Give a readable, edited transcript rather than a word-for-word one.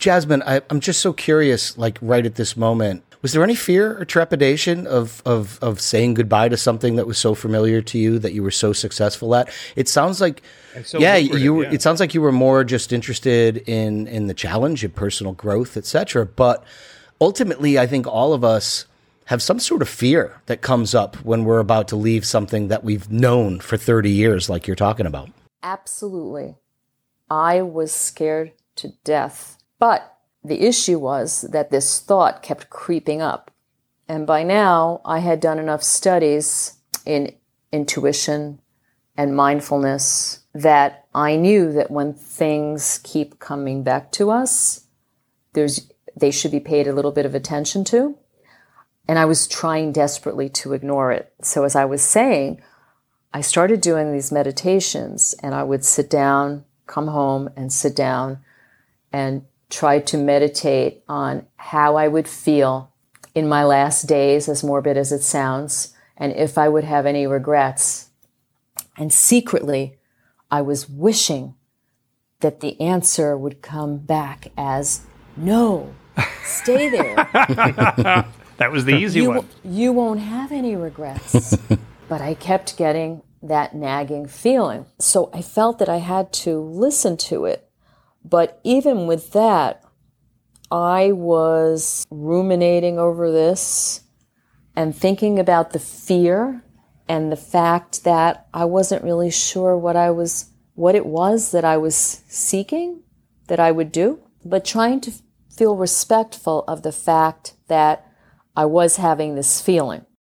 Jasmine, I'm just so curious, like right at this moment, was there any fear or trepidation of saying goodbye to something that was so familiar to you that you were so successful at? It sounds like, so you were. It sounds like you were more just interested in the challenge of personal growth, etc. But ultimately, I think all of us have some sort of fear that comes up when we're about to leave something that we've known for 30 years, like you're talking about. Absolutely. I was scared to death. But the issue was that this thought kept creeping up. And by now, I had done enough studies in intuition and mindfulness that I knew that when things keep coming back to us, they should be paid a little bit of attention to. And I was trying desperately to ignore it. So as I was saying, I started doing these meditations, and I would sit down, come home and sit down and try to meditate on how I would feel in my last days, as morbid as it sounds, and if I would have any regrets. And secretly, I was wishing that the answer would come back as, no, stay there. That was the easy one. You won't have any regrets. But I kept getting that nagging feeling. So I felt that I had to listen to it. But even with that, I was ruminating over this and thinking about the fear and the fact that I wasn't really sure what it was that I was seeking, that I would do, but trying to feel respectful of the fact that I was having this feeling.